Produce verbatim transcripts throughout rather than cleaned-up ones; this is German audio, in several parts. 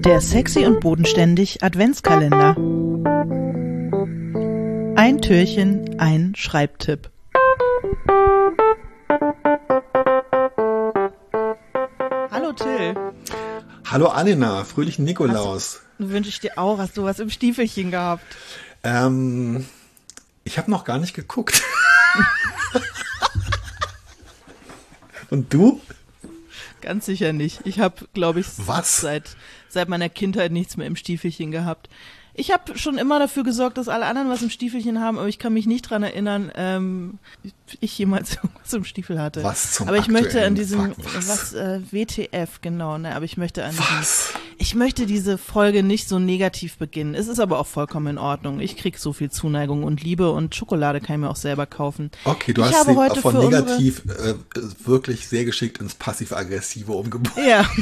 Der Sexy und Bodenständig Adventskalender. Ein Türchen, ein Schreibtipp. Hallo Till. Hallo Anina, fröhlichen Nikolaus. Du, wünsche ich dir auch. Hast du was im Stiefelchen gehabt? Ähm, ich habe noch gar nicht geguckt. Und du? Ganz sicher nicht. Ich habe, glaube ich, Was? seit seit meiner Kindheit nichts mehr im Stiefelchen gehabt. Ich habe schon immer dafür gesorgt, dass alle anderen was im Stiefelchen haben, aber ich kann mich nicht dran erinnern, ähm, ich jemals was im Stiefel hatte. Was zum Aber ich möchte an aktuellen diesem, Fuck, was? was, äh, W T F, genau, ne, aber ich möchte an diesem, Was? ich möchte diese Folge nicht so negativ beginnen. Es ist aber auch vollkommen in Ordnung. Ich krieg so viel Zuneigung und Liebe und Schokolade kann ich mir auch selber kaufen. Okay, du ich hast habe sie heute von für negativ äh, wirklich sehr geschickt ins Passiv-Aggressive umgebogen. Unsere, ja.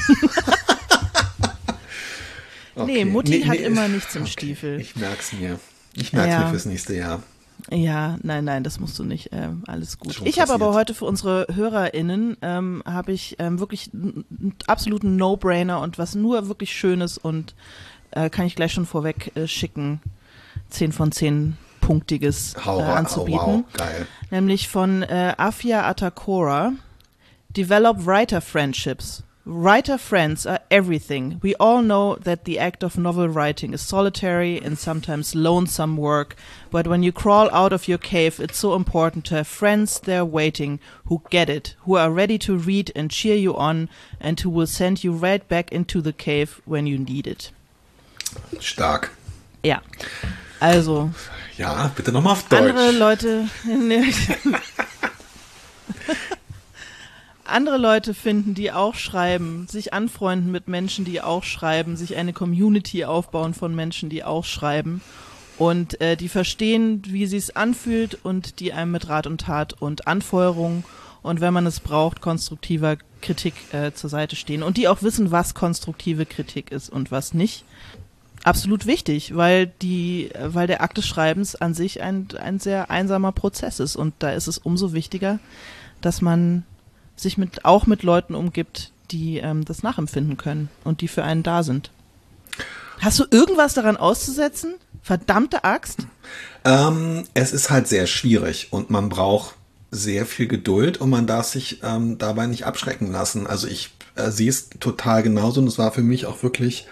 Okay. Nee, Mutti Nee, hat nee, immer nichts im okay. Stiefel. Ich merk's mir. Ich merk's Ja. mir fürs nächste Jahr. Ja, nein, nein, das musst du nicht. Ähm, alles gut. Schon Ich habe aber passiert. heute für unsere HörerInnen ähm, habe ich ähm, wirklich einen absoluten No-Brainer und was nur wirklich Schönes und äh, kann ich gleich schon vorweg äh, schicken, zehn von zehn punktiges Hau äh, rein. Oh, anzubieten. wow, geil. Nämlich von äh, Afia Atakora. Develop writer friendships. Writer friends are everything. We all know that the act of novel writing is solitary and sometimes lonesome work, but when you crawl out of your cave, it's so important to have friends there waiting who get it, who are ready to read and cheer you on, and who will send you right back into the cave when you need it. Stark. Ja, also Ja, bitte nochmal auf Deutsch. andere Leute... Andere Leute finden, die auch schreiben, sich anfreunden mit Menschen, die auch schreiben, sich eine Community aufbauen von Menschen, die auch schreiben und äh, die verstehen, wie sie es anfühlt und die einem mit Rat und Tat und Anfeuerung und wenn man es braucht, konstruktiver Kritik äh, zur Seite stehen und die auch wissen, was konstruktive Kritik ist und was nicht. Absolut wichtig, weil die, weil der Akt des Schreibens an sich ein, ein sehr einsamer Prozess ist und da ist es umso wichtiger, dass man sich mit auch mit Leuten umgibt, die ähm, das nachempfinden können und die für einen da sind. Hast du irgendwas daran auszusetzen? Verdammte Axt? Ähm, es ist halt sehr schwierig und man braucht sehr viel Geduld und man darf sich ähm, dabei nicht abschrecken lassen. Also ich äh, sehe es total genauso und es war für mich auch wirklich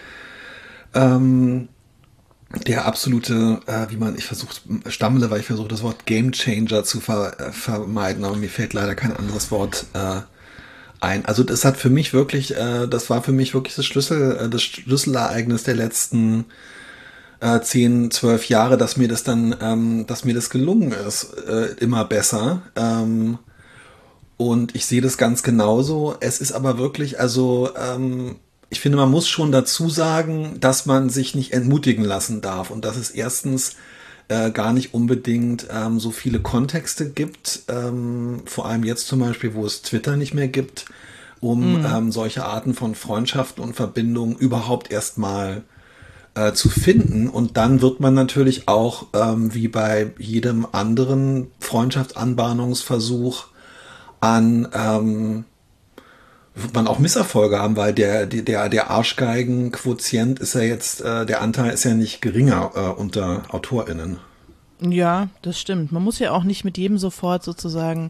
ähm, der absolute, äh, wie man, ich versuche, stammele, weil ich versuche das Wort Game Changer zu ver, äh, vermeiden, aber mir fällt leider kein anderes Wort äh, ein. Also das hat für mich wirklich, äh, das war für mich wirklich das Schlüssel, äh, das Schlüsselereignis der letzten äh, zehn, zwölf Jahre, dass mir das dann, ähm, dass mir das gelungen ist, äh, immer besser. Ähm, und ich sehe das ganz genauso. Es ist aber wirklich, also ähm, ich finde, man muss schon dazu sagen, dass man sich nicht entmutigen lassen darf und dass es erstens äh, gar nicht unbedingt ähm, so viele Kontexte gibt, ähm, vor allem jetzt zum Beispiel, wo es Twitter nicht mehr gibt, um mhm. ähm, solche Arten von Freundschaften und Verbindungen überhaupt erstmal äh, zu finden. Und dann wird man natürlich auch, ähm, wie bei jedem anderen Freundschaftsanbahnungsversuch, an ähm, wird man auch Misserfolge haben, weil der der der Arschgeigen-Quotient ist ja jetzt, äh, der Anteil ist ja nicht geringer äh, unter AutorInnen. Ja, das stimmt. Man muss ja auch nicht mit jedem sofort sozusagen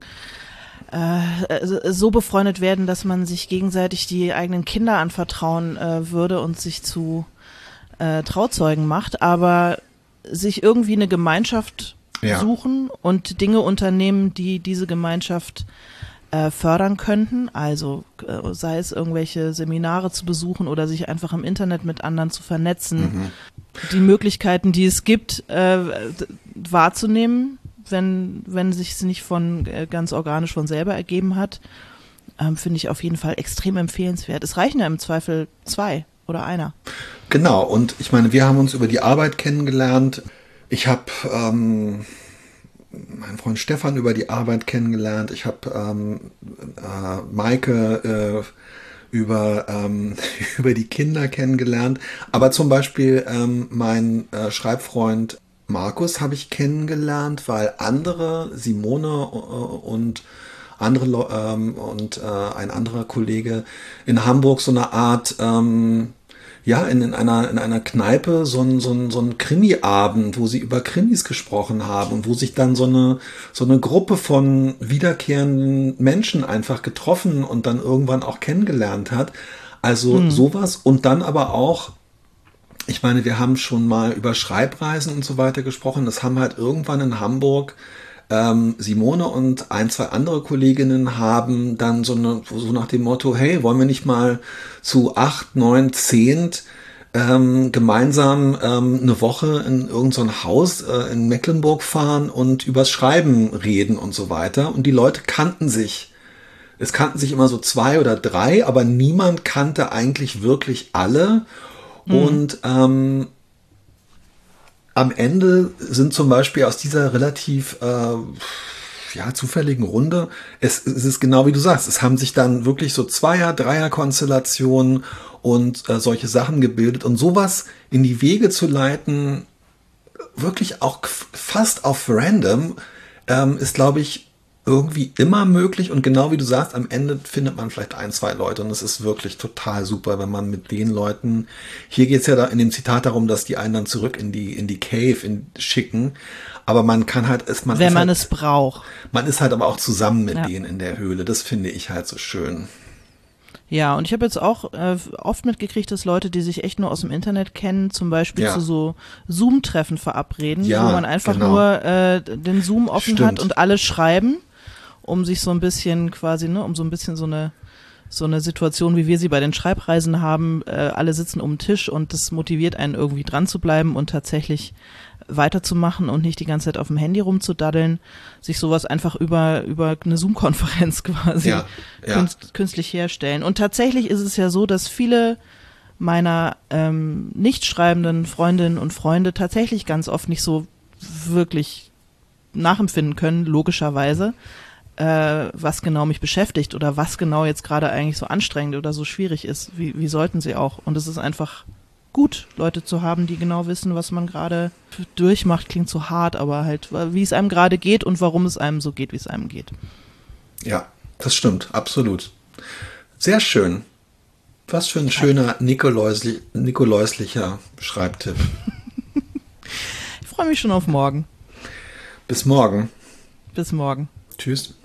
äh, so befreundet werden, dass man sich gegenseitig die eigenen Kinder anvertrauen äh, würde und sich zu äh, Trauzeugen macht, aber sich irgendwie eine Gemeinschaft Ja. suchen und Dinge unternehmen, die diese Gemeinschaft fördern könnten, also äh, sei es irgendwelche Seminare zu besuchen oder sich einfach im Internet mit anderen zu vernetzen, mhm. die Möglichkeiten, die es gibt, äh, wahrzunehmen, wenn wenn sich es nicht von äh, ganz organisch von selber ergeben hat, ähm, finde ich auf jeden Fall extrem empfehlenswert. Es reichen ja im Zweifel zwei oder einer. Genau, und ich meine, wir haben uns über die Arbeit kennengelernt. Ich habe ähm, meinen Freund Stefan über die Arbeit kennengelernt. Ich habe ähm, äh, Maike äh, über, ähm, über die Kinder kennengelernt. Aber zum Beispiel ähm, mein äh, Schreibfreund Markus habe ich kennengelernt, weil andere, Simone äh, und andere Le- ähm, und äh, ein anderer Kollege in Hamburg so eine Art ähm, ja, in, in einer, in einer Kneipe so ein, so ein, so ein Krimi-Abend, wo sie über Krimis gesprochen haben und wo sich dann so eine, so eine Gruppe von wiederkehrenden Menschen einfach getroffen und dann irgendwann auch kennengelernt hat. Also mhm. sowas und dann aber auch, ich meine, wir haben schon mal über Schreibreisen und so weiter gesprochen. Das haben halt irgendwann in Hamburg ähm, Simone und ein, zwei andere Kolleginnen haben dann so, eine, so nach dem Motto, hey, wollen wir nicht mal zu acht, neun, zehn ähm, gemeinsam ähm, eine Woche in irgendein so Haus äh, in Mecklenburg fahren und übers Schreiben reden und so weiter. Und die Leute kannten sich. Es kannten sich immer so zwei oder drei, aber niemand kannte eigentlich wirklich alle. Mhm. Und ähm, am Ende sind zum Beispiel aus dieser relativ äh, ja, zufälligen Runde, es, es ist genau wie du sagst, es haben sich dann wirklich so Zweier-, Dreier-Konstellationen und äh, solche Sachen gebildet und sowas in die Wege zu leiten, wirklich auch fast auf random, ähm, ist, glaube ich, irgendwie immer möglich und genau wie du sagst, am Ende findet man vielleicht ein, zwei Leute und es ist wirklich total super, wenn man mit den Leuten, hier geht's ja da in dem Zitat darum, dass die einen dann zurück in die in die Cave in, schicken, aber man kann halt, ist man wenn ist man halt, es braucht. Man ist halt aber auch zusammen mit ja. denen in der Höhle, das finde ich halt so schön. Ja, und ich habe jetzt auch äh, oft mitgekriegt, dass Leute, die sich echt nur aus dem Internet kennen, zum Beispiel ja. zu so Zoom-Treffen verabreden, ja, wo man einfach genau. nur äh, den Zoom offen Stimmt. hat und alle schreiben, um sich so ein bisschen quasi, ne, um so ein bisschen so eine so eine Situation, wie wir sie bei den Schreibreisen haben, äh, alle sitzen um den Tisch und das motiviert einen irgendwie dran zu bleiben und tatsächlich weiterzumachen und nicht die ganze Zeit auf dem Handy rumzudaddeln, sich sowas einfach über über eine Zoom-Konferenz quasi ja, ja. Künst, künstlich herstellen. Und tatsächlich ist es ja so, dass viele meiner ähm, nicht schreibenden Freundinnen und Freunde tatsächlich ganz oft nicht so wirklich nachempfinden können, logischerweise, äh, was genau mich beschäftigt oder was genau jetzt gerade eigentlich so anstrengend oder so schwierig ist. Wie, wie sollten sie auch? Und es ist einfach gut, Leute zu haben, die genau wissen, was man gerade durchmacht. Klingt so hart, aber halt, wie es einem gerade geht und warum es einem so geht, wie es einem geht. Ja, das stimmt, absolut. Sehr schön. Was für ein schöner Nikolausli- Nikolauslicher Schreibtipp. Ich freue mich schon auf morgen. Bis morgen. Bis morgen. Tschüss.